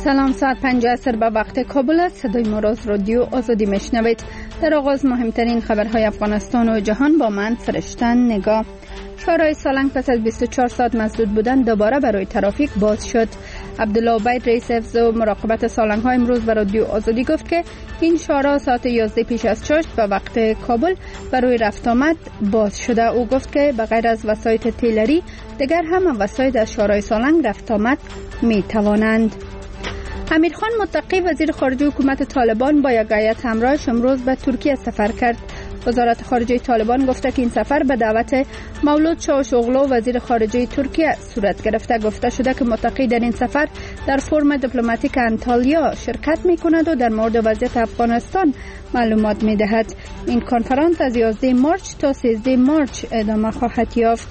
سلام، ساعت 5 به وقت کابل است. صدای ما را از رادیو آزادی میشنوید. در آغاز مهمترین خبرهای افغانستان و جهان با من فرشتن نگاه. شورای سالنگ پس از 24 ساعت مسدود بودن دوباره برای ترافیک باز شد. عبدالله عبید رئیس حفظ و مراقبت سالنگ ها امروز به رادیو آزادی گفت که این شورا ساعت 11 پیش از 6 به وقت کابل برای رفت آمد باز شده. او گفت که بغیر از وسایط تیلری دیگر هم وسایط از شورای سالنگ رفت آمد می توانند. امیرخان متقی وزیر خارجه حکومت طالبان با یک هیئت همراهش امروز به ترکیه سفر کرد. وزارت خارجه طالبان گفته که این سفر به دعوت مولود چاوشوغلو وزیر خارجه ترکیه صورت گرفته. گفته شده که متقی در این سفر در فرم دیپلماتیک انتالیا شرکت می کند و در مورد وضعیت افغانستان معلومات می دهد. این کنفرانس از 11 مارچ تا 13 مارچ ادامه خواهد یافت.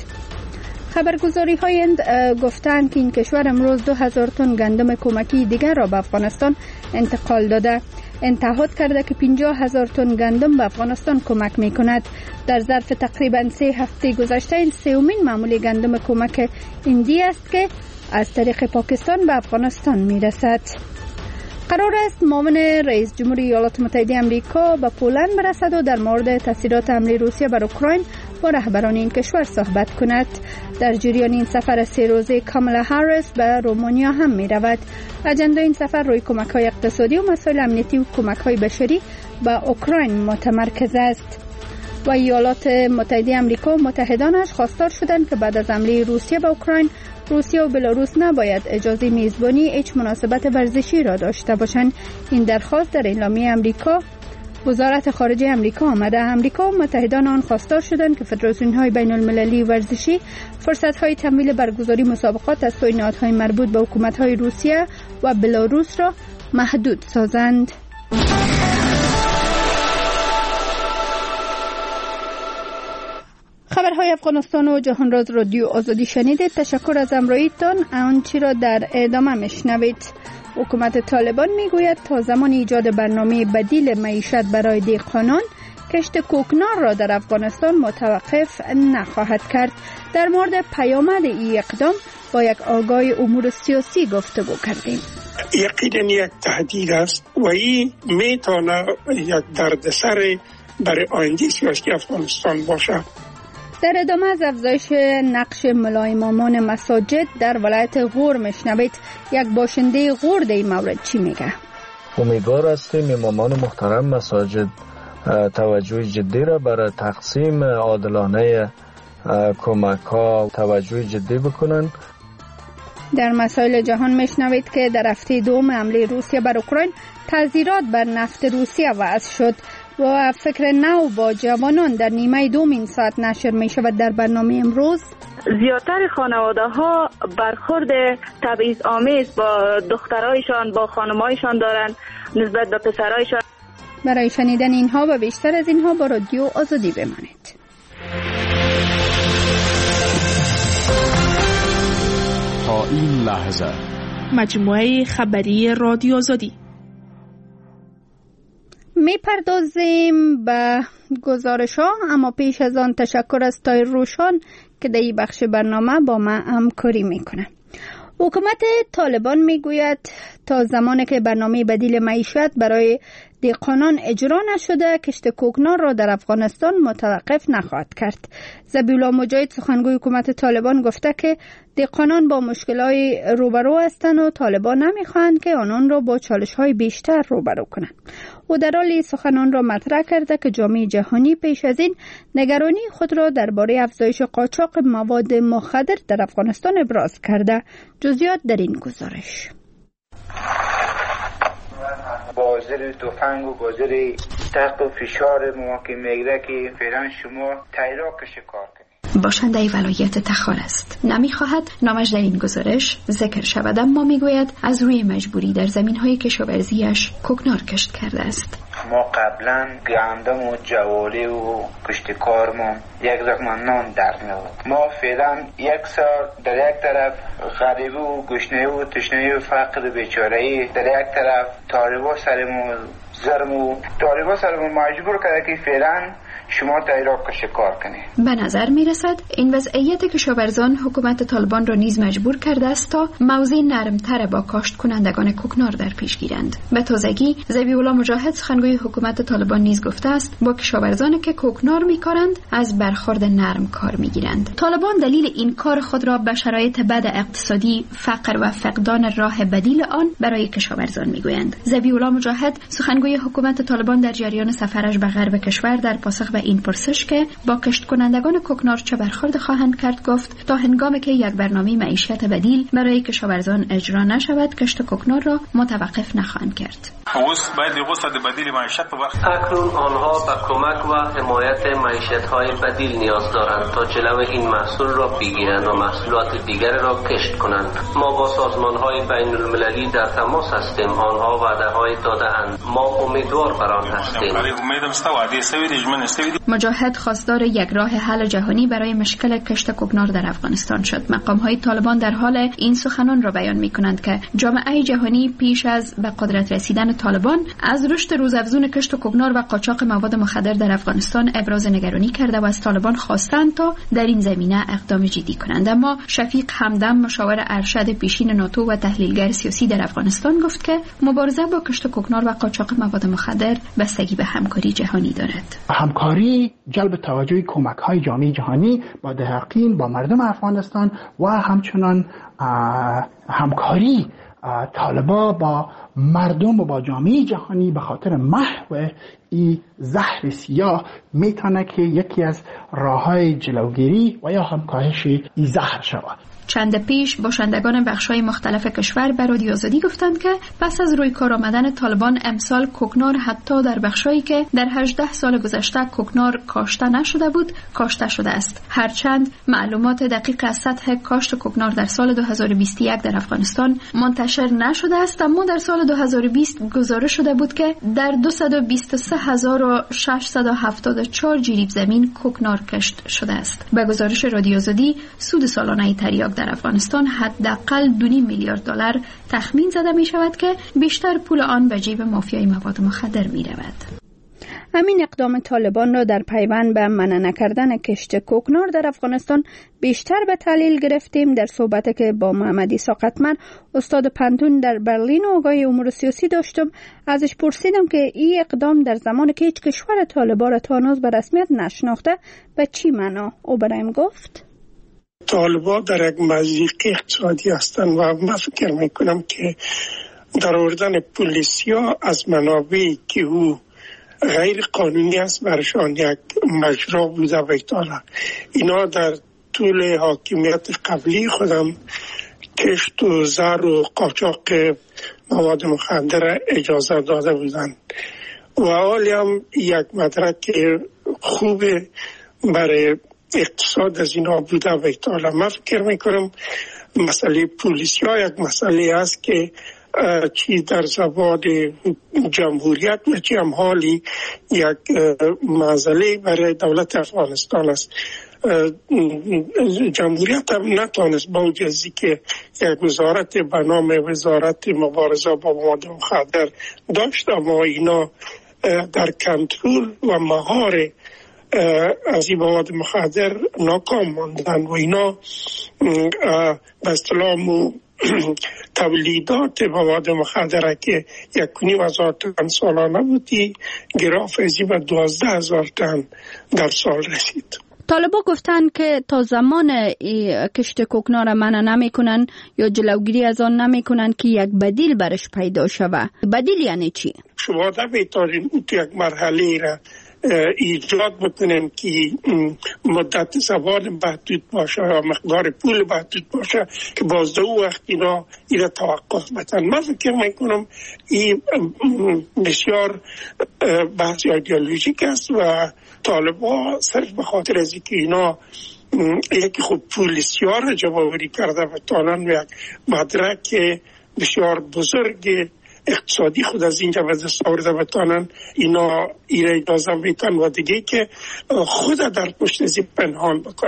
خبرگزاری های گفتند که این کشور امروز 2000 تن گندم کمکی دیگر را به افغانستان انتقال داده. تعهد کرده که 50,000 تن گندم به افغانستان کمک می کند. در ظرف تقریبا 3 هفته گذشته این سومین معمولی گندم کمک هندی است که از طریق پاکستان به افغانستان می رسد. قرار است معاون رئیس جمهور ایالات متحده آمریکا به پولند برسد و در مورد تاثیرات حمله روسیه بر اوکراین با رهبران این کشور صحبت کند. در جریان این سفر 3 روزه کامالا هاریس به رومانیا هم می رود. اجنده این سفر روی کمک های اقتصادی و مسائل امنیتی و کمک های بشری به اوکراین متمرکز است. و ایالات متحده آمریکا و متحدانش خواستار شدند که بعد از حمله روسیه به اوکراین، روسیه و بلاروس نباید اجازه میزبانی هیچ مناسبت ورزشی را داشته باشند. این درخواست در اعلامیه آمریکا وزارت خارجه آمریکا آمده. آمریکا و متحدان آن خواستار شدند که فدراسیون‌های بین‌المللی ورزشی فرصت‌های تمویل برگزاری مسابقات از سوی نهادهای مربوط به حکومت‌های روسیه و بلاروس را محدود سازند. خبرهای افغانستان و جهان را از رادیو آزادی شنیدید. تشکر از همراهیتان. آنچه را در ادامه میشنوید. حکومت طالبان میگوید تا زمان ایجاد برنامه بدیل معیشت برای دهقانان، کشت کوکنار را در افغانستان متوقف نخواهد کرد. در مورد پیامد این اقدام با یک آگاه امور سیاسی گفتگو کردیم. یقینا یک تهدید است و این میتونه یک دردسر برای آینده سیاسی افغانستان باشه. در ادامه از افزایش نقش ملا امامان مساجد در ولایت غور میشنوید. یک باشنده غور در این مورد چی میگه؟ امیدوار هستیم امامان محترم مساجد توجه جدی را برای تقسیم عادلانه کمک ها توجه جدی بکنن. در مسائل جهان میشنوید که در هفته دوم حمله روسیه بر اوکراین تعزیرات بر نفت روسیه وضع شد و فکر نو با جوانان در نیمه دوم این ساعت نشر می شود. در برنامه امروز زیادتر خانواده ها برخورد تبعیض آمیز با دخترایشان با خانمایشان دارند نسبت به پسرایشان. برای شنیدن اینها و بیشتر از اینها با رادیو آزادی بمانید. تا این لحظه مجموعه خبری رادیو آزادی. میپردازیم به گزارش ها، اما پیش از آن تشکر از طاهر روشان که در این بخش برنامه با ما همکاری میکنه. حکومت طالبان میگوید تا زمانی که برنامه بدیل معیشت برای دهقانان اجرا نشده، کشت کوکنار را در افغانستان متوقف نخواهد کرد. ذبیحالله مجاهد سخنگوی حکومت طالبان گفته که دهقانان با مشکلات روبرو هستند و طالبان نمیخواهند که آنان را با چالش‌های بیشتر روبرو کنند. او در حالی سخنان را مطرح کرده که جامعه جهانی پیش از این نگرانی خود را درباره افزایش قاچاق مواد مخدر در افغانستان ابراز کرده. جزئیات در این گزارش. بازار تفنگ و بازار تحت فشار ما که میگه که فعلا شما تایراکش کار کنید. باشنده ولایت تخار است. نمیخواهد نامش در این گزارش ذکر شود، اما میگوید از روی مجبوری در زمینهای کشاورزیش کوکنار کشت کرده است. ما قبلا گندم و جواله و کشت کارمون یک زخم نان در میاد. ما فعلا یک سال در یک طرف غریبه و گشنه و تشنه و فقر بیچاره‌ای، در یک طرف طالبا سرمون مجبور کرده که فعلا شما در عراق کشتکار کنید. به نظر می رسد این وضعیت کشاورزان حکومت طالبان را نیز مجبور کرده است تا موضع نرمتر با کاشت کنندگان کوکنار در پیش گیرند. به تازگی ذبیح‌الله مجاهد سخنگوی حکومت طالبان نیز گفته است با کشاورزانی که کوکنار می کارند از برخورد نرم کار می گیرند. طالبان دلیل این کار خود را به شرایط بد اقتصادی، فقر و فقدان راه بدیل آن برای کشاورزان می گویند. ذبیح‌الله مجاهد سخنگوی حکومت طالبان در جریان سفرش به غرب کشور در پاسخ به این پرسش که با کشت کنندگان کوکنار چه برخورد خواهند کرد گفت تا هنگامی که یک برنامه معیشت بدیل برای کشاورزان اجرا نشود کشت کوکنار را متوقف نخواهند کرد. اکنون آنها به کمک و حمایت معیشت‌های بدیل نیاز دارند تا جلو این محصول را بگیرند و محصولات دیگر را کشت کنند. ما با سازمان‌های بین‌المللی در تماس هستیم. آنها وعده‌های داده‌اند. ما امیدوار بر آن هستیم. مجاهد خواستار یک راه حل جهانی برای مشکل کشت کوکنار در افغانستان شد. مقام‌های طالبان در حال این سخنان را بیان می‌کنند که جامعه جهانی پیش از به قدرت رسیدن طالبان از رشد روزافزون کشت کوکنار و قاچاق مواد مخدر در افغانستان ابراز نگرانی کرده و از طالبان خواستند تا در این زمینه اقدام جدی کنند. اما شفیق همدم مشاور ارشد پیشین ناتو و تحلیلگر سیاسی در افغانستان گفت که مبارزه با کشت کوکنار و قاچاق مواد مخدر بستگی به همکاری جهانی دارد. همکاری جلب توجه کمک‌های جامعه جهانی با دهقین با مردم افغانستان و همچنان همکاری طالبا با مردم و با جامعه جهانی به خاطر محو این زهر سیاه میتونه که یکی از راه‌های جلوگیری و یا هم کاهش این زهر شود. چند پیش باشندگان بخش‌های مختلف کشور به رادیو آزادی گفتند که پس از روی کار آمدن طالبان امسال کوکنار حتی در بخشایی که در 18 سال گذشته کوکنار کاشته نشده بود کاشته شده است. هرچند معلومات دقیق از سطح کاشت کوکنار در سال 2021 در افغانستان منتشر نشده است، اما در سال 2020 گزارش شده بود که در 223674 جریب زمین کوکنار کشت شده است. به گزارش رادیو آزادی سود سالانه تریاک در افغانستان حداقل 2.5 میلیارد دلار تخمین زده می شود که بیشتر پول آن به جیب مافیای مواد مخدر می رود. همین اقدام طالبان را در پیوند به منع نکردن کشت کوکنار در افغانستان بیشتر به تحلیل گرفتیم. در صحبتی که با محمد عیسی قطمر استاد پنتون در برلین و آقای امور سیاسی داشتم ازش پرسیدم که این اقدام در زمانی که هیچ کشور طالبان را تا هنوز به رسمیت نشناخته به چی معنا؟ او برایم گفت طالبان در یک مضیق اقتصادی هستند و من فکر میکنم که در آوردن پلیسیا از منابعی که او غیر قانونی است برشان یک مجرا بوده و ایتالا. اینا در طول حاکمیت قبلی خودم کشت و زر و قاچاق مواد مخدر اجازه داده بودند و حالی هم یک مدرک خوب برای اقتصاد از اینا بوده و ایتالا. من فکر میکنم مسئله پولیسیا یک مسئله است که چی در زبان جمهوریت و چی هم حالی یک مسئله برای دولت افغانستان است. جمهوریت هم نتانست با وجودی که یک وزارت به نام وزارت مبارزه با مواد مخدر داشت، اما اینا در کنترل و مهار از این مواد مخدر ناکام ماندن و اینا به اصطلاح تولیدات مواد مخدر که 1,500 تن سالانه بودی گراف ازی به 12,000 تن در سال رسید. طالبان گفتن که تا زمان کشت کوکنار منع نمیکنن یا جلوگیری از آن نمیکنن که یک بدیل برش پیدا شود. بدیل یعنی چی؟ شما در بیتارین یک مرحله را ایجاد بکنیم که مدت زمان محدود باشه یا مقدار پول محدود باشه که باز دو وقت اینا توقف بدن. من فکر میکنم این بسیار بحث ایدئولوژیک است و طالبان صرف به خاطر از اینکه اینا یکی خود پولیسیا را جمع‌آوری کرده و تانن یک مدرک بسیار بزرگ اقتصادی خود از اینجا به دست آورده بتانن اینا ایره اجازه میتن و دیگه که خود در پشت زی پنهان بکنن.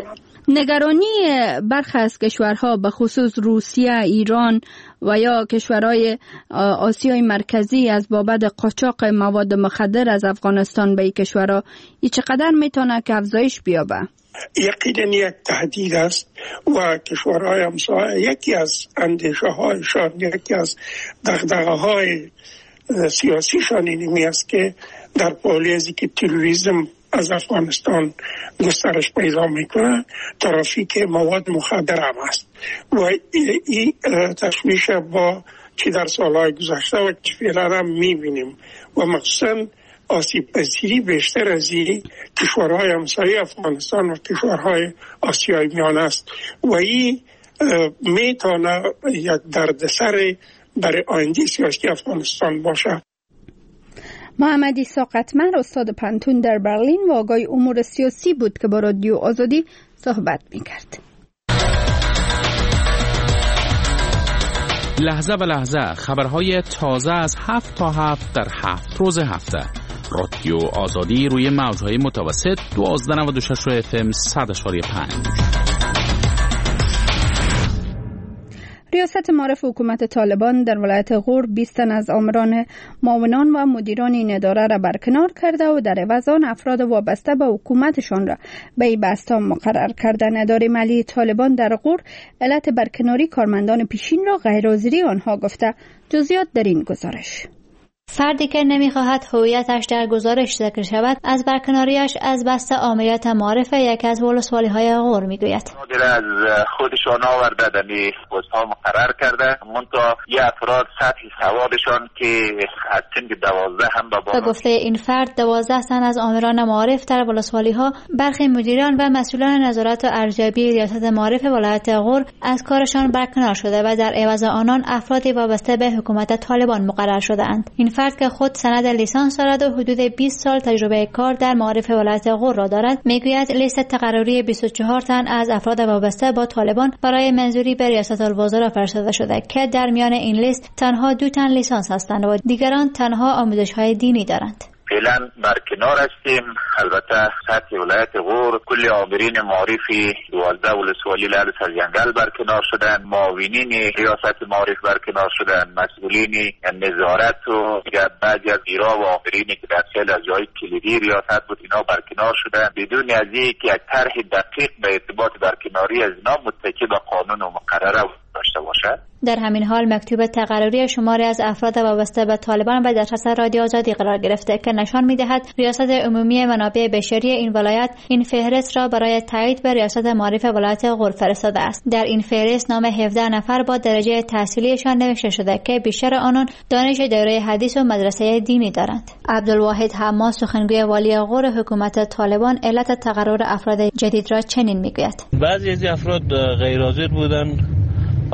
نگرانی برخی از کشورها به خصوص روسیه، ایران و یا کشورهای آسیای مرکزی از بابت قاچاق مواد مخدر از افغانستان به این کشورها این چقدر میتونه که افزایش بیابه؟ یقینا یک تهدید است و کشورهای همسایه یکی از اندیشه هایشان، یکی از دغدغه های سیاسیشان اینمی است که در پالیزی که تروریسم از افغانستان گسترش پیدا میکنه، ترافیک مواد مخدر هم است و این تشویش با که در سالهای گذشته و که فعلا هم میبینیم و مخصوصا آسیب پذیری بیشتر از این کشورهای همسایه افغانستان و کشورهای آسیای میانه است و این میتونه یک دردسر برای آینده سیاسی افغانستان باشه. محمد عیسی قطمر استاد پانتون در برلین و آگاه امور سیاسی بود که با رادیو آزادی صحبت میکرد. لحظه به لحظه خبرهای تازه از 7 تا 7 در 7 روز هفته. رادیو آزادی روی موجهای متوسط 1296 FM 100.5. ریاست معارف حکومت طالبان در ولایت غور 20 تن از آمران، معاونان و مدیران این اداره را برکنار کرده و در عوض آن افراد وابسته به حکومتشان را به این بسته مقرر کردن. اداره مالی طالبان در غور علت برکناری کارمندان پیشین را غیرحاضری آنها گفته. جزئیات در این گزارش. فردی که نمیخواهد هویتش در گزارش ذکر شود از برکناریش از بسته آمریت معارف یکی از ولسوالی‌های غور میگوید. از خودشان آورده در پست‌ها مقرر کرده، منتها یه افراد سطح سوادشان که از سن 12 هم به گفته این فرد 12 تن از آمران معارف در ولسوالی‌ها، برخی مدیران و مسئولان نظارت و ارزیابی ریاست معارف ولایت غور از کارشان برکنار شده و در عوض آنان افرادی وابسته به حکومت طالبان مقرر شده‌اند. این فرد که خود سند لیسانس دارد و حدود 20 سال تجربه کار در معارف ولایت غور را دارد، میگوید لیست تقرری 24 تن از افراد وابسته با طالبان برای منظوری به ریاست الوزراء فرستاده شده که در میان این لیست تنها 2 تن لیسانس هستند و دیگران تنها آموزش‌های دینی دارند. فعلا برکنار هستیم. البته سطح ولایت غور کل آمرین معارفی 12 ولسوالی لعل سرجنگل برکنار شدن، معاونین ریاست معارف برکنار شدن، مسئولین نظارت و بعضی از ایرا و آمرینی که در خیلی از جای کلیدی ریاست بود اینا برکنار شدن بدون از اینکه یک طرح دقیق به ارتباط برکناری از اینا متکی به قانون و مقرره داشته باشد. در همین حال مکتوب تقرری شماری از افراد وابسته به طالبان به دسترس رادیو آزادی قرار گرفته که نشان می‌دهد ریاست عمومی منابع بشری این ولایت این فهرست را برای تایید به ریاست معارف ولایت غور فرستاده است. در این فهرست نام 17 نفر با درجه تحصیلیشان نوشته شده که بیشتر آنان دانش دوره حدیث و مدرسه دینی دارند. عبدالواحد حماس سخنگوی والی غور حکومت طالبان علت تقرر افراد جدید را چنین میگوید. بعضی از افراد غیر حاضر بودند و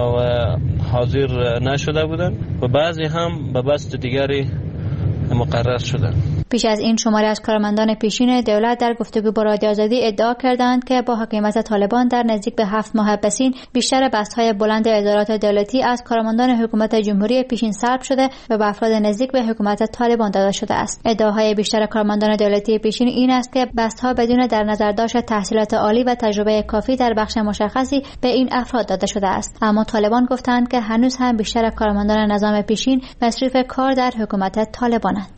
حاضر نشده بودند و بعضی هم به بست دیگری مقرر شدند. پیش از این شماری از کارمندان پیشین دولت در گفتگو با رادیو آزادی ادعا کردند که با حکومت طالبان در نزدیک به 7 ماه پسین بیشتر بست‌های بلند ادارات دولتی از کارمندان حکومت جمهوری پیشین سلب شده و به افراد نزدیک به حکومت طالبان داده شده است. ادعاهای بیشتر کارمندان دولتی پیشین این است که بست‌ها بدون در نظر داشت تحصیلات عالی و تجربه کافی در بخش مشخصی به این افراد داده شده است. اما طالبان گفتند که هنوز هم بیشتر کارمندان نظام پیشین مصروف کار در حکومت طالبانند.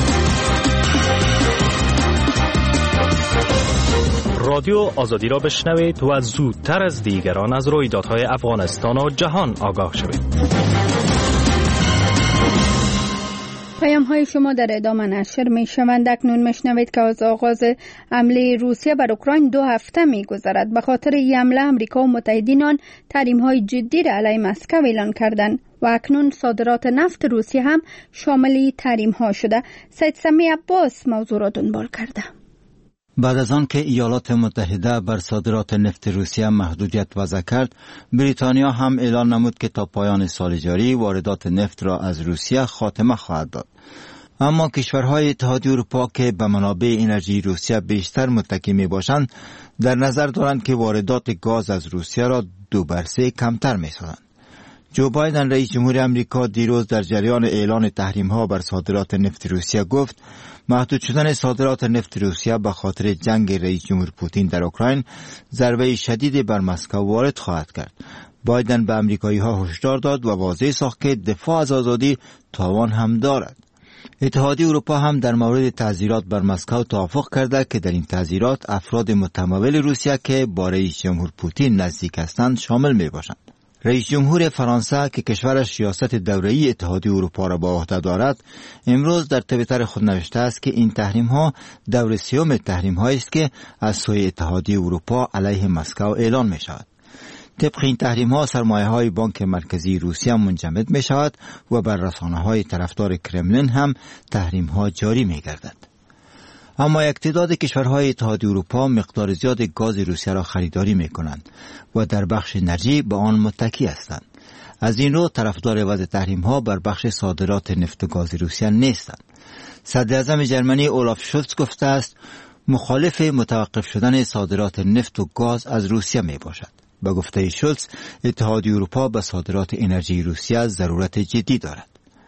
رادیو آزادی را بشنوید و زودتر از دیگران از رویدادهای افغانستان و جهان آگاه شوید. پیام های شما در ادامه نشر می شوند. اکنون میشنوید که از آغاز حمله روسیه بر اوکراین 2 هفته می گذرد. به خاطر این حمله امریکا و متحدین آن تحریم های جدی را علیه مسکو اعلان کردند و اکنون صادرات نفت روسیه هم شامل تحریم ها شده. سید سمی عباس موضوع را دنبال کرده. بعد از آن که ایالات متحده بر صادرات نفت روسیه محدودیت وضع کرد، بریتانیا هم اعلان نمود که تا پایان سال جاری واردات نفت را از روسیه خاتمه خواهد داد. اما کشورهای اتحادیه اروپا که به منابع انرژی روسیه بیشتر متکی می باشند، در نظر دارند که واردات گاز از روسیه را 2 بر 3 کمتر می سازند. جو بایدن رئیس جمهور امریکا دیروز در جریان اعلان تحریم‌ها بر صادرات نفت روسیه گفت محدود شدن صادرات نفت روسیه به خاطر جنگ رئیس جمهور پوتین در اوکراین ضربه شدیدی بر مسکو وارد خواهد کرد. بایدن به امریکایی‌ها هشدار داد و واضح ساخت که دفاع از آزادی تاوان هم دارد. اتحادیه اروپا هم در مورد تعزیرات بر مسکو توافق کرده که در این تعزیرات افراد متمول روسیه که با رئیس جمهور پوتین نزدیک هستند شامل می باشند. رئیس جمهور فرانسه که کشورش ریاست دوره‌ای اتحادیه اروپا را به عهده دارد، امروز در توییتر خود نوشته است که این تحریم‌ها دور سوم تحریم‌هایی است که از سوی اتحادیه اروپا علیه مسکو اعلان می شود. طبق این تحریم‌ها سرمایه‌های بانک مرکزی روسیه منجمد می‌شود و بر رسانه‌های طرفدار کرملین هم تحریم‌ها جاری می‌گردد. اما یک تعداد کشورهای اتحادیه اروپا مقدار زیاد گاز روسیه را خریداری می‌کنند و در بخش انرژی به آن متکی هستند. از این رو طرفدار وضع تحریم‌ها بر بخش صادرات نفت و گاز روسیه نیستند. صدراعظم جرمنی اولاف شولز گفته است مخالف متوقف شدن صادرات نفت و گاز از روسیه میباشد. به گفته شولز، اتحادیه اروپا به صادرات انرژی روسیه ضرورت جدی دارد.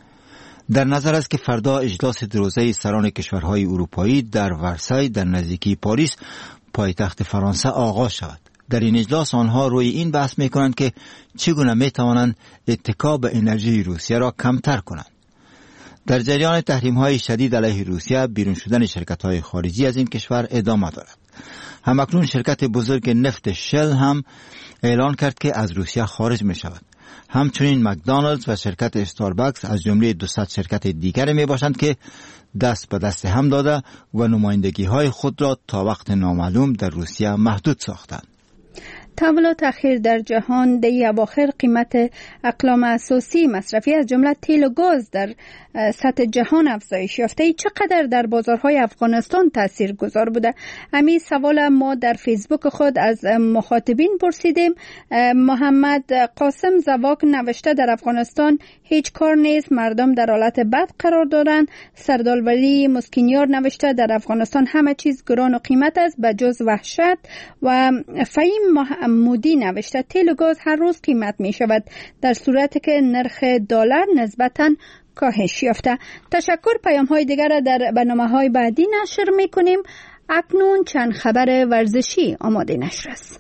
در نظر است که فردا اجلاس دوروزه سران کشورهای اروپایی در ورسای در نزدیکی پاریس پایتخت فرانسه آغاز شود. در این اجلاس آنها روی این بحث می‌کنند که چگونه می‌توانند اتکا به انرژی روسیه را کمتر کنند. در جریان تحریم‌های شدید علیه روسیه، بیرون شدن شرکت‌های خارجی از این کشور ادامه دارد. همکنون شرکت بزرگ نفت شل هم اعلان کرد که از روسیه خارج می شود. همچنین مکدونالدز و شرکت استاربکس از جمله 200 شرکت دیگر می باشند که دست به دست هم داده و نمایندگی های خود را تا وقت نامعلوم در روسیه محدود ساختند. تحولات اخیر در جهان در اواخر قیمت اقلام اساسی مصرفی از جمله تیل و گاز در سطح جهان افزایش یافته. چقدر در بازارهای افغانستان تأثیر گذار بوده؟ همین سوال ما در فیسبوک خود از مخاطبین پرسیدیم. محمد قاسم زواک نوشته در افغانستان هیچ کار نیست، مردم در حالت بد قرار دارند. سردار ولی مسکینیار نوشته در افغانستان همه چیز گران و قیمت است به جز وحشت. و فهیم محمودی نوشته تیل و گاز هر روز قیمت می شود در صورتی که نرخ دلار نسبتاً کاهش یافته. تشکر. پیام های دیگر را در برنامه های بعدی نشر می کنیم. اکنون چند خبر ورزشی آماده نشر است.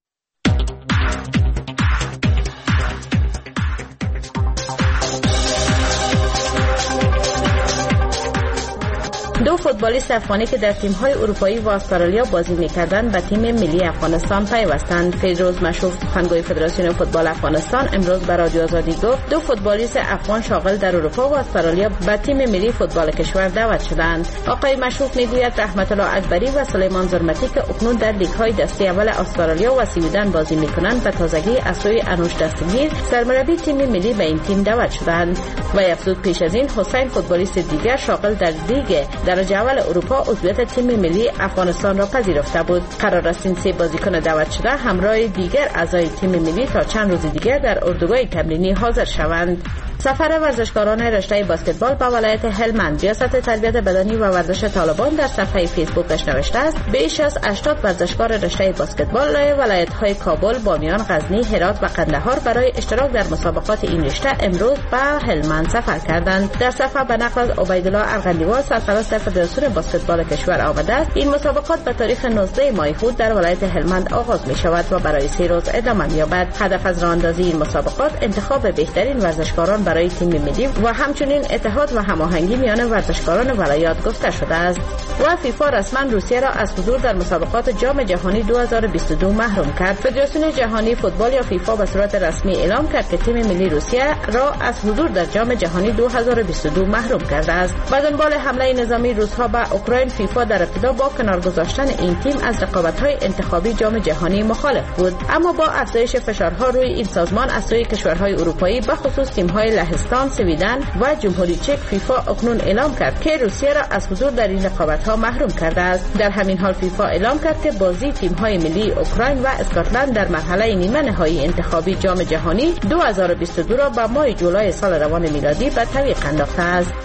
دو فوتبالیست افغانی که در تیم‌های اروپایی و استرالیا بازی می‌کردند به تیم ملی افغانستان پیوستند. فیروز مشوف سخنگوی فدراسیون فوتبال افغانستان امروز به رادیو آزادی گفت دو فوتبالیست افغان شاغل در اروپا و استرالیا به تیم ملی فوتبال کشور دعوت شدند. آقای مشوف میگوید رحمت الله اکبری و سلیمان زرمتی که اکنون در لیگ‌های دسته اول استرالیا و سویدن بازی می‌کنند به تازگی از سوی انوش دستگیر سرمربی تیم ملی به این تیم دعوت شدند. و افزود پیش از این حسین فوتبالیست دیگر شاغل در لیگ درجه اول اروپا عضویت تیم ملی افغانستان را پذیرفته بود. قرار است این سه بازیکن دعوت شده همراه دیگر اعضای تیم ملی تا چند روز دیگر در اردوگاه تمرینی حاضر شوند. سفر ورزشکاران رشته بسکتبال به ولایت هلمند. ریاست تربیت بدنی و ورزش طالبان در صفحه فیسبوکش نوشته است بیش از 80 ورزشکار رشته بسکتبال ولایت‌های کابل، بامیان، غزنی، هرات و قندهار برای اشتراک در مسابقات این رشته امروز به هلمند سفر کردند. در صفحه به نقل از عبیدالله ارغندیوال سرپرست فدراسیون بسکتبال کشور آمده است این مسابقات به تاریخ 19 ماه خود در ولایت هلمند آغاز می شود و برای 3 روز ادامه می یابد. هدف از راهاندازی این مسابقات انتخاب بهترین ورزشکاران برای تیم ملی و همچنین اتحاد و هماهنگی میان ورزشکاران ولایات گفته شده است. و فیفا رسما روسیه را از حضور در مسابقات جام جهانی 2022 محروم کرد. فدراسیون جهانی فوتبال یا فیفا به صورت رسمی اعلام کرد که تیم ملی روسیه را از حضور در جام جهانی 2022 محروم کرده است. با دنبال حمله نظامی روس‌ها به اوکراین، فیفا در ابتدا با کنار گذاشتن این تیم از رقابت‌های انتخابی جام جهانی مخالف بود، اما با افزایش فشارها روی این سازمان از سوی کشورهای اروپایی به خصوص تیم‌های لهستان، سویدن و جمهوری چک، فیفا اکنون اعلام کرد که روسیه را از حضور در این رقابت‌ها محروم کرده است. در همین حال فیفا اعلام کرد که بازی تیم‌های ملی اوکراین و اسکاتلند در مرحله نیمه نهایی انتخابی جام جهانی 2022 را به ماه جولای سال روان میلادی به تعویق انداخته است.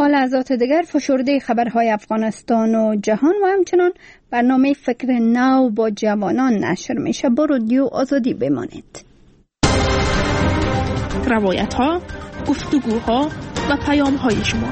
تا لحظات دیگر فشرده خبرهای افغانستان و جهان و همچنان برنامه فکر نو با جوانان نشر میشه. با رادیو آزادی بمانید. روایت ها، گفتگوها و پیام های شما.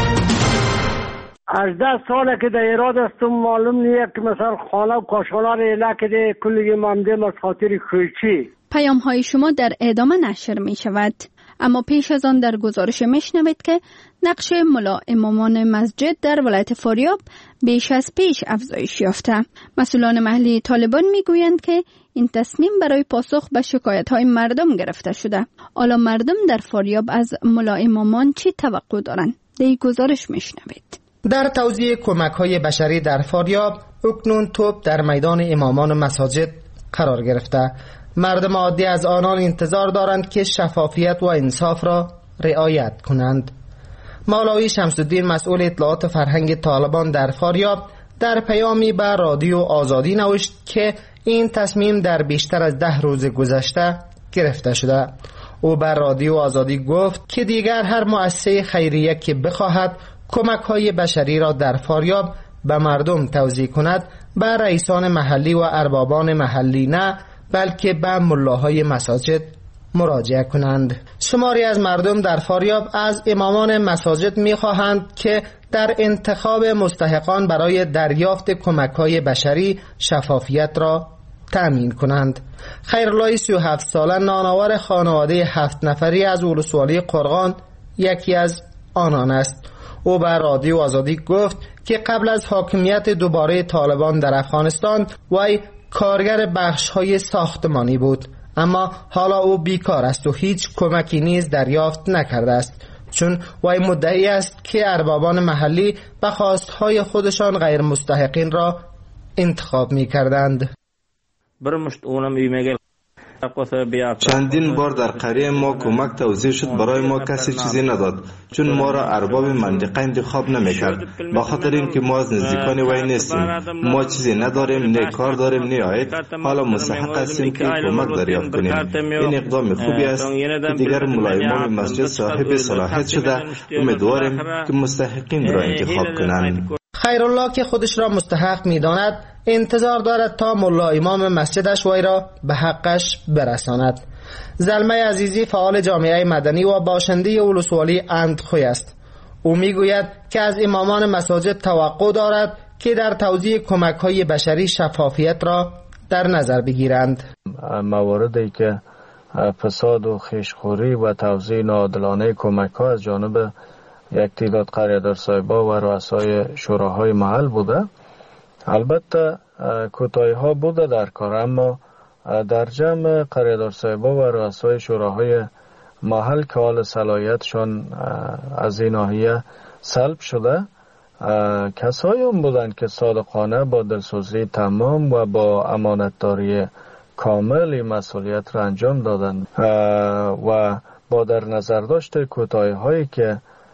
18 ساله که در ایراد هستم، معلوم نیست که مثلا خانه و کاشانه را اله که کلی ممدم از خاطر کوچی. پیام های شما در ادامه نشر می شود. اما پیش از آن در گزارش میشنوید که نقش ملا امامان مسجد در ولایت فاریاب بیش از پیش افزایش یافته. مسئولان محلی طالبان میگویند که این تصمیم برای پاسخ به شکایت‌های مردم گرفته شده. حالا مردم در فاریاب از ملا امامان چی توقع دارند؟ در این گزارش میشنوید. در توزیع کمک‌های بشری در فاریاب اکنون توپ در میدان امامان مساجد قرار گرفته. مردم عادی از آنان انتظار دارند که شفافیت و انصاف را رعایت کنند. مولوی شمس الدین مسئول اطلاعات فرهنگ طالبان در فاریاب در پیامی به رادیو آزادی نوشت که این تصمیم در بیشتر از 10 روز گذشته گرفته شده. او بر رادیو آزادی گفت که دیگر هر مؤسسه خیریه که بخواهد کمک‌های بشری را در فاریاب به مردم توزیع کند به رئیسان محلی و اربابان محلی نه، بلکه به ملاهای مساجد مراجعه کنند. شماری از مردم در فاریاب از امامان مساجد می‌خواهند که در انتخاب مستحقان برای دریافت کمک‌های بشری شفافیت را تأمین کنند. خیرالله 37 ساله نانآور خانواده 7 نفری از ولسوالی قرغان یکی از آنان است. او به رادیو آزادی گفت که قبل از حاکمیت دوباره طالبان در افغانستان وی کارگر بخش‌های ساختمانی بود، اما حالا او بیکار است و هیچ کمکی نیز دریافت نکرده است، چون وی مدعی است که اربابان محلی به خواستهای خودشان غیر مستحقین را انتخاب می‌کردند. چندین بار در قریه ما کمک توزیع شد، برای ما کسی چیزی نداد، چون ما را ارباب منطقه انتخاب نمیکرد. با خاطر اینکه ما از نزدیکان وی نیستیم، ما چیزی نداریم، نه کار داریم نه عاید، حالا مستحق هستیم که کمک دریافت کنیم. این اقدام خوبی است که دیگر ملا امام مسجد صاحب صلاحیت شده. امیدواریم که مستحقین را انتخاب کنند. خیرالله که خودش را مستحق می‌داند انتظار دارد تا ملا امام مسجدش وی را به حقش برساند. زلمه عزیزی فعال جامعه مدنی و باشنده ولسوالی اندخوی است. او میگوید که از امامان مساجد توقع دارد که در توزیع کمک‌های بشری شفافیت را در نظر بگیرند. مواردی که فساد و خیشخوری و توزیع ناعادلانه کمک‌ها از جانب یک تعداد قریه‌دار صاحبا و رؤسای شوراهای محل بوده، البته کوتاهی‌ها بوده در کار، اما در جمع قریه‌دار صاحبا و رؤسای شوراهای محل که حال صلاحیتشان از این ناحیه سلب شده، کسایی هم بودند که صادقانه با دلسوزی تمام و با امانتداری کامل این مسئولیت را انجام دادند و با در نظر داشت کوتاهی‌هایی که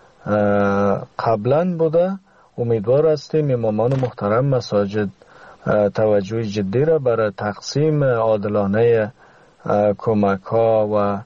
قبلا بوده، امیدوار هستیم امامان محترم مساجد توجه جدی را برای تقسیم عادلانه کمک ها و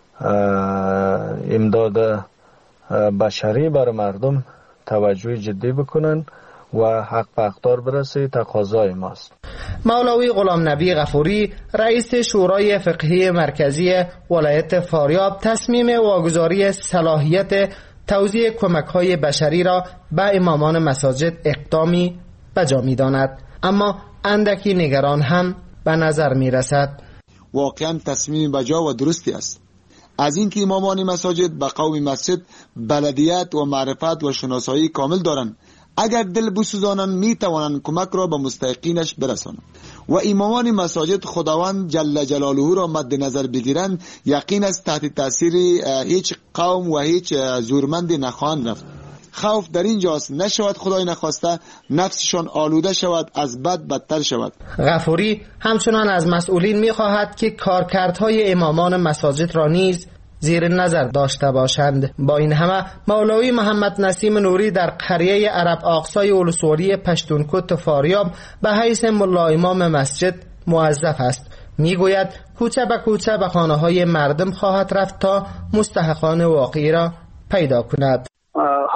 امداد بشری برای مردم توجه جدی بکنن و حق به حقدار برسه تقاضای ماست. مولوی غلام نبی غفوری رئیس شورای فقهی مرکزی ولایت فاریاب تصمیم واگذاری صلاحیت توزیع کمک‌های بشری را به امامان مساجد اقدامی بجا می‌داند، اما اندکی نگران هم به نظر می‌رسد. واقعا تصمیم بجا و درستی است. از اینکه امامان مساجد به قوم مسجد بلدیت و معرفت و شناسایی کامل دارند، اگر دل بسوزانند می‌توانند کمک را به مستحقینش برسانند و امامان مساجد خداوند جل جلاله را مد نظر بگیرند، یقین است تحت تاثیر هیچ قوم و هیچ زورمند نخواهند رفت. خوف در اینجاست نشود خدای نخواسته نفسشان آلوده شود، از بد بدتر شود. غفوری همچنان از مسئولین می‌خواهد که کارکردهای امامان مساجد را نیز زیر نظر داشته باشند. با این همه مولوی محمد نسیم نوری در قریه عرب آقصای ولسوالی پشتونکوت فاریاب به حیث ملا امام مسجد موظف است. میگوید کوچه به کوچه به خانه‌های مردم خواهد رفت تا مستحقان واقعی را پیدا کند.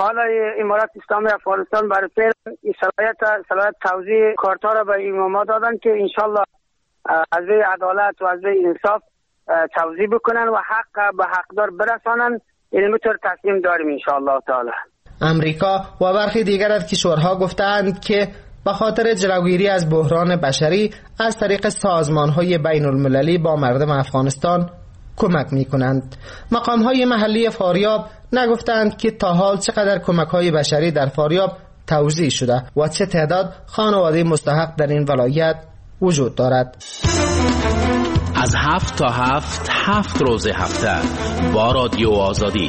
حالا امارات اسلامی افغانستان برای فعل صلاحیت توزیع کارتا را به اماما دادن که انشالله از عدالت و از انصاف توزیع بکنن و حق به حقدار برسانن. این طور تصمیم داریم انشالله تعالی. امریکا و برخی دیگر از کشورها گفتند که به خاطر جلوگیری از بحران بشری از طریق سازمان‌های بین المللی با مردم افغانستان کمک می‌کنند. مقام‌های محلی فاریاب نگفتند که تا حال چقدر کمک‌های بشری در فاریاب توزیع شده و چه تعداد خانواده مستحق در این ولایت وجود دارد. از 7 تا 7 روز هفته با رادیو آزادی.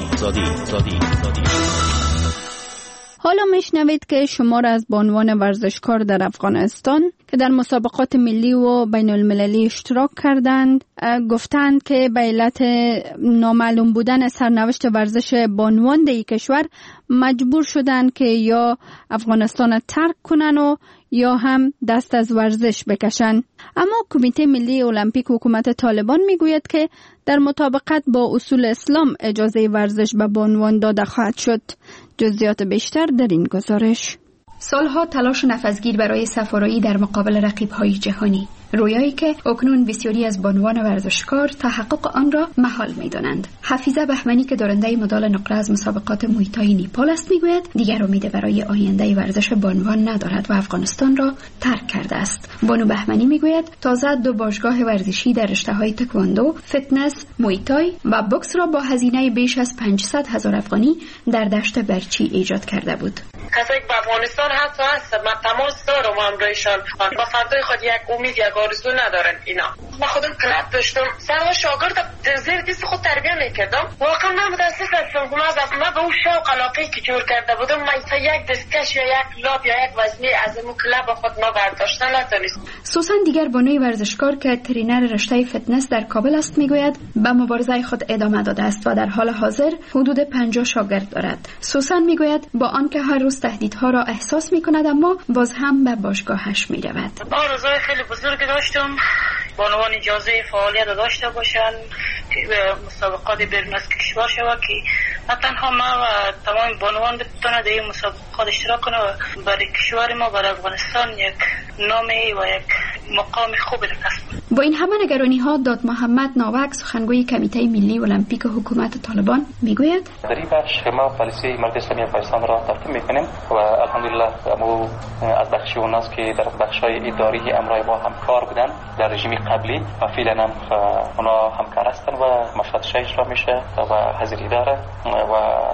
حالا میشنوید که شمار از بانوان ورزشکار در افغانستان که در مسابقات ملی و بین المللی اشتراک کردند گفتند که به علت نامعلوم بودن سرنوشت ورزش بانوان در کشور مجبور شدند که یا افغانستان را ترک کنن و یا هم دست از ورزش بکشن. اما کمیته ملی المپیک حکومت طالبان میگوید که در مطابقت با اصول اسلام اجازه ورزش به بانوان داده خواهد شد. جزئیات بیشتر در این گزارش. سالها تلاش نفسگیر برای سفارایی در مقابل رقیب‌های جهانی، رویایی که اکنون بسیاری از بانوان ورزشکار تحقق آن را محال می‌دانند. حفیظه بهمنی که دارنده مدال نقره از مسابقات مویتای نیپال است میگوید دیگر امید برای آینده ورزش بانوان ندارد و افغانستان را ترک کرده است. بانو بهمنی میگوید تازه 2 باشگاه ورزشی در رشته‌های تکواندو، فتنس، مویتای و بوکس را با هزینه بیش از 500,000 افغانی در دشت برچی ایجاد کرده بود. کسایی که به افغانستان هست من تماس دارم همراهشان با فردای خود یک امید یک آرزو ندارن. اینا من خودم کلاب داشتم سرها شاگرد زیر دست خود تربیه میکردم. واقعا من متاسف هستم که من به اون شوق علاقه که جور کرده بودم من تا یک دستکش یا یک لاب یا یک وزنی از اون کلاب خود ما برداشتن نتونست. سوسن دیگر بانوی ورزشکار که ترینر رشته فتنس در کابل است میگوید به مبارزه خود ادامه داده است و در حال حاضر حدود 50 شاگرد دارد. سوسن میگوید با آنکه هر روز تهدیدها را احساس میکند اما باز هم به باشگاهش میرود. آرزوی خیلی بزرگی داشتم بانوان اجازه فعالیت داشته باشند که مسابقات بیرون از کشور شود که نه تنها ما و تمام بانوان بتونن در این مسابقات اشتراک کنند و برای کشور ما برای افغانستان یک نامی و یک مقام خوبی کسب. با این همه نگرانی ها داد محمد ناوک سخنگوی کمیته ملی المپیک حکومت طالبان میگوید در این بخش ما پالیسی مرکز اسلامی افغانستان را تحکیم میکنیم و الحمدلله امو از بخشی اوناست که در بخش‌های اداری امرای ما همکار بودن در رژیم قبلی و فعلا هم اونا همکار هستن و مشورتش اجرا میشه و حاضری داره و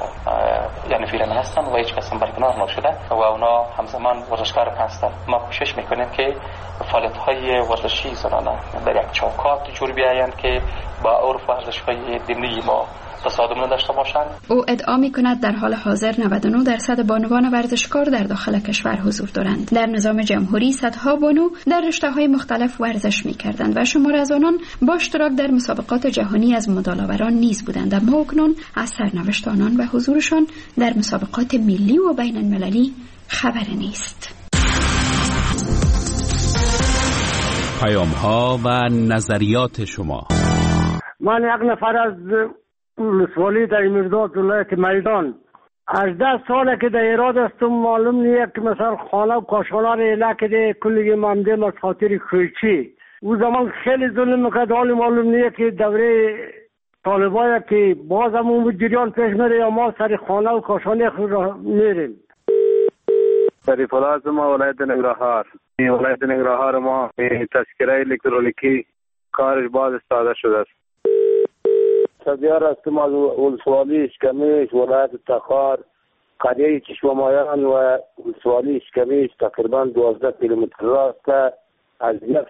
یعنی فعلا هستن و هیچ کس برکنار نشده و اونا همزمان ورزشکار هستن. ما کوشش میکنیم که فعالیت‌های ورزشی زنانه در یک چوکات جور بیایند که با عرف ورزش‌های دینی ما تصادم نداشته باشند. او ادعا می‌کند در حال حاضر 99% بانوان ورزشکار در داخل کشور حضور دارند. در نظام جمهوری صدها بانو در رشته‌های مختلف ورزش می‌کردند و شمار از آنان با اشتراک در مسابقات جهانی از مدال‌آوران نیز بودند، اما اکنون از سرنوشت آنان و حضورشان در مسابقات ملی و بین المللی خبری نیست. پیام‌ها و نظریات شما. من یک نفر از ولسوالی در مرداد ولایت میدان 18 ساله که در ایراد هستم. معلوم نیست که مثلا خانه و کاشانه را علاقه ده کلی ممدم از خاطر خویچی او زمان خیلی ظلم میکرد. حالی معلوم نیست که دوره طالبای که باز هم اون جریان پیش میره یا ما سر خانه و کاشانه خود را میریم. شریف الله از ما ولایت ننگرهار. ولایت ننگرهار ما تذکره الکترونیکی کارش باز استفاده شده است. سبیار هستم از ولسوالی اشکمیش ولایت تخار قریه چشمامایان و ولسوالی اشکمیش تقریبا 12 کیلومتر راست از یک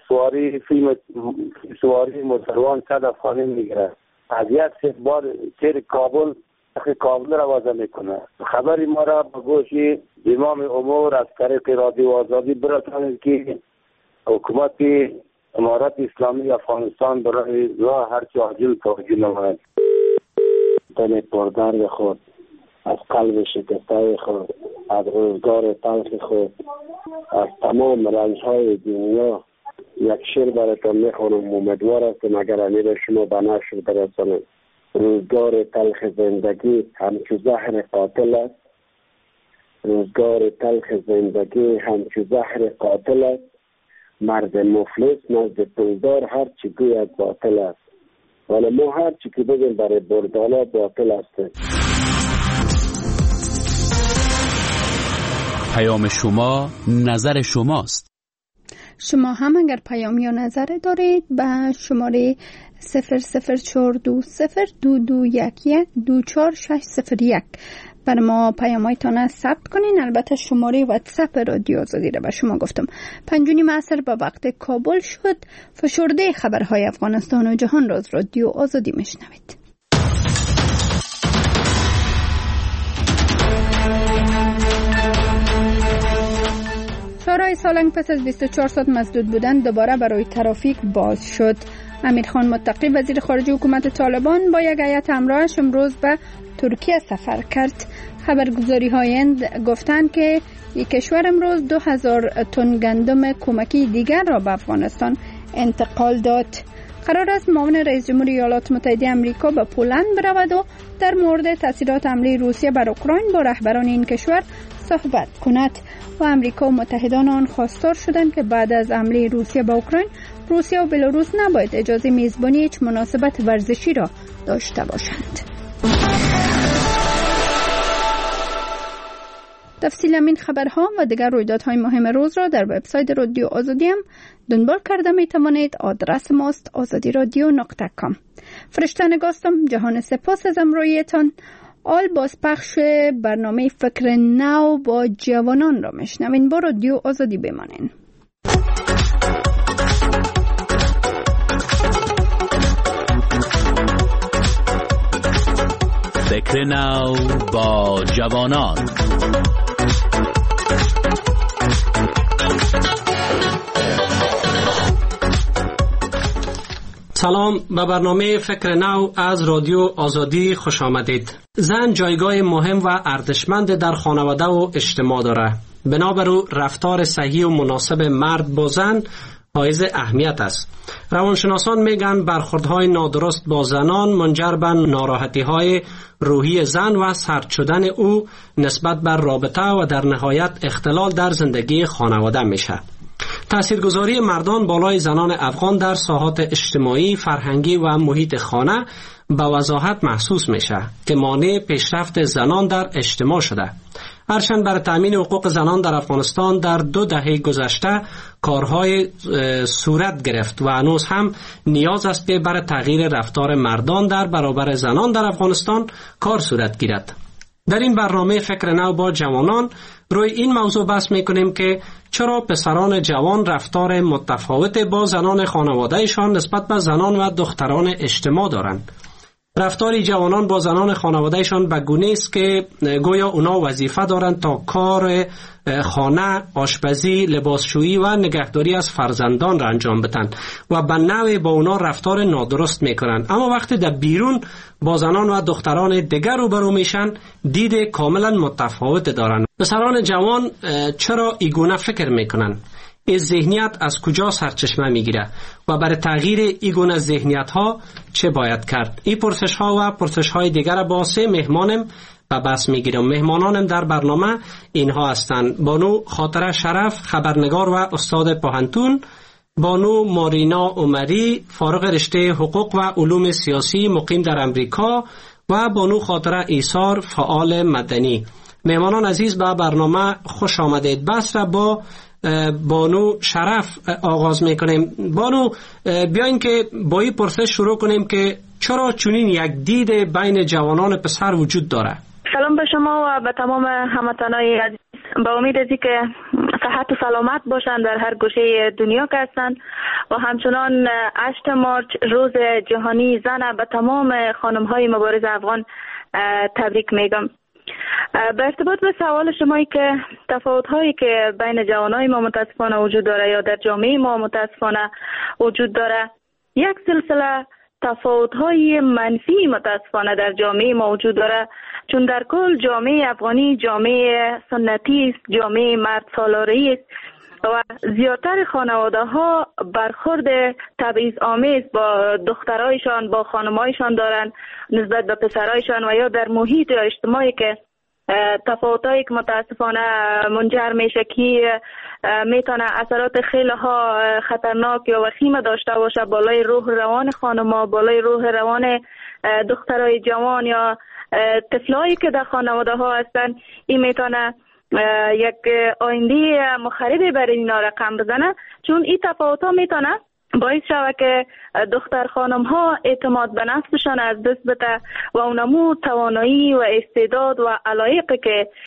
سواری موتروان 100 افغانی میگیره. از یک بار سیر کابل کابل را وضع میکنه. خبری ما را به گوش امام امور از طریق رادیو آزادی برسانید که حکومت امارات اسلامی افغانستان برای راه هرچی عاجل توجه نماید. دل پردرد خود، از قلب شکسته خود، از روزگار تلخ خود، از تمام رنج‌های دنیا یک شعر براتون میخوانم. امیدوار هستم اگر امیر شما به نشر برسانید. روزگار تلخ زندگی همچو زهر قاتل است، روزگار تلخ زندگی همچو زهر قاتل است. مرد مفلس نزد پولدار هر چی گوید باطل است. ولی ما هر چی که بگیم برای بردالا باطل است. پیام شما نظر شماست. شما هم اگر پیام یا نظر دارید به شماره 004202211240601 بر ما پیامایتان ثبت کنین. البته شماره واتساپ رادیو آزادی را به شما گفتم. 5:30 عصر به وقت کابل شد. فشرده خبرهای افغانستان و جهان را از رادیو آزادی میشنوید. شورای سالنگ پس از 24 ساعت مسدود بودن دوباره برای ترافیک باز شد. امیرخان متقی وزیر خارجه حکومت طالبان با یک هیئت همراهش امروز به ترکیه سفر کرد. خبرگزاری های گفتند که یک کشور امروز 2000 تن گندم کمکی دیگر را به افغانستان انتقال داد. قرار است معاون رئیس جمهور ایالات متحده آمریکا به پولند برود و در مورد تاثیرات حمله روسیه بر اوکراین با رهبران این کشور صحبت کند و آمریکا و متحدان آن خواستار شدند که بعد از حمله روسیه به اوکراین، روسیه و بلاروس نباید اجازه میزبانی هیچ مناسبت ورزشی را داشته باشند. تفصیل این خبرها و دیگر رویدادهای مهم روز را در وبسایت رادیو آزادی هم دنبال کرده می توانید. آدرس ماست azadiradyo.com. فرشته نگاستم. جهان سپاس از همراهیتان. آل بازپخش برنامه فکر نو با جوانان را میشنوین. با رادیو آزادی بمانین. فکر نو با جوانان. سلام، به برنامه فکر نو از رادیو آزادی خوش آمدید. زن جایگاه مهم و ارزشمند در خانواده و اجتماع دارد. بنابراین رفتار صحیح و مناسب مرد با زن حائز اهمیت است. روانشناسان میگن برخوردهای نادرست با زنان منجر به ناراحتی‌های روحی زن و سرد شدن او نسبت بر رابطه و در نهایت اختلال در زندگی خانواده میشه. تاثیرگذاری مردان بالای زنان افغان در ساحات اجتماعی، فرهنگی و محیط خانه به وضاحت محسوس میشه که مانع پیشرفت زنان در اجتماع شده. هرچند برای تامین حقوق زنان در افغانستان در 2 دهه گذشته کارهای صورت گرفت و هنوز هم نیاز است که برای تغییر رفتار مردان در برابر زنان در افغانستان کار صورت گیرد. در این برنامه فکر نو با جوانان روی این موضوع بحث میکنیم که چرا پسران جوان رفتار متفاوت با زنان خانوادهشان نسبت به زنان و دختران اجتماع دارند. رفتار جوانان با زنان خانوادهشان به گونه است که گویا اونا وظیفه دارند تا کار خانه، آشپزی، لباسشویی و نگهداری از فرزندان را انجام بدن و به نوعی با اونا رفتار نادرست میکنند. اما وقتی در بیرون با زنان و دختران دیگر روبرو میشن دید کاملا متفاوت دارند. پسران جوان چرا اینگونه فکر میکنن؟ این ذهنیت از کجا سرچشمه میگیره و برای تغییر اینگونه ذهنیت ها چه باید کرد؟ این پرسش ها و پرسش های دیگر با 3 مهمانم به بحث میگیرم. مهمانانم در برنامه اینها هستند: بانو خاطره شرف، خبرنگار و استاد پوهنتون، بانو مارینا عمری، فارغ رشته حقوق و علوم سیاسی مقیم در امریکا، و بانو خاطره ایثار، فعال مدنی. مهمانان عزیز به برنامه خوش آمدید. بحث را با بانو شرف آغاز میکنیم. بانو، بیاین که با این پرسش شروع کنیم که چرا چنین یک دید بین جوانان پسر وجود داره؟ سلام به شما و به تمام هموطنای عزیز. با امید از که صحت و سلامت باشند در هر گوشه دنیا که هستند و همچنان 8 مارچ روز جهانی زن به تمام خانم‌های مبارز افغان تبریک میگم. به ارتباط به سوال شمایی که تفاوت‌هایی که بین جوانای ما متاسفانه وجود داره یا در جامعه ما متاسفانه وجود داره، یک سلسله تفاوت‌های منفی متاسفانه در جامعه ما وجود داره، چون در کل جامعه افغانی جامعه سنتی است، جامعه مرد سالاری است و زیادتر خانواده‌ها برخورد تبعیض‌آمیز با دخترایشان، با خانمایشان دارند نسبت به پسرایشان و یا در محیط یا اجتماعی که تفاوتایی که متاسفانه منجر میشه که میتونه اثرات خیلی ها خطرناک یا وخیم داشته باشه بالای روح روان خانم‌ها، بالای روح روان دخترای جوان یا طفلایی که در خانواده ها هستن. این میتونه یک آینده مخربی برای اینا رقم بزنه، چون این تفاوت ها میتونه باعث شود که دختر خانم ها اعتماد به نفسشان از دست بده و اونمو توانایی و استعداد و علایقی که